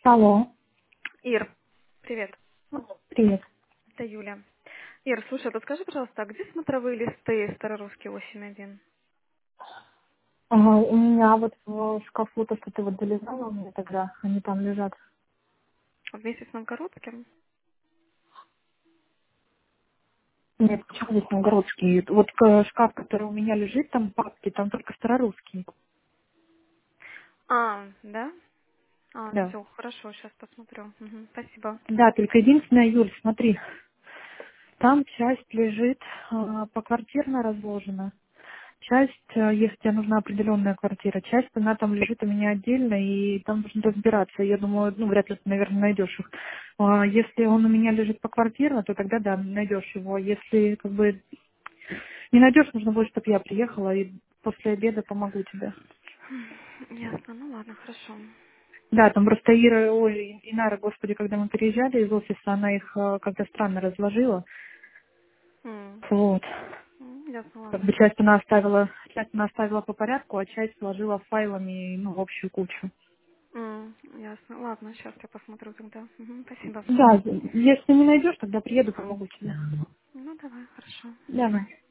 Алло. Ир, привет. Привет. Это Юля. Ир, слушай, подскажи, пожалуйста, а где смотровые листы старорусские 8.1? У меня вот в шкафу то, что ты вот долезала у меня тогда, они там лежат. Вместе с Новгородским? Нет, почему здесь новгородские? Вот шкаф, который у меня лежит, там папки, там только старорусские. А, да? А, Да. все, хорошо, сейчас посмотрю. Мгм, спасибо. Да, только единственное, Юль, смотри, там часть лежит поквартирно разложена. Часть, если тебе нужна определенная квартира, часть, она там лежит у меня отдельно, и там нужно разбираться. Я думаю, ну, вряд ли ты, наверное, найдешь их. Если он у меня лежит поквартирно, то тогда, да, найдешь его. Если, как бы, не найдешь, нужно будет, чтобы я приехала, и после обеда помогу тебе. Ясно, ну ладно, хорошо. Да, там просто Ира, ой, Инара, господи, когда мы переезжали из офиса, она их как-то странно разложила. М, Вот. Ясно, Как ладно. бы часть она оставила по порядку, а часть сложила файлами, ну, в общую кучу. Ясно, ладно, сейчас я посмотрю тогда. Мгм, спасибо. Да, если не найдешь, тогда приеду, помогу тебе. Ну, давай, хорошо. Давай.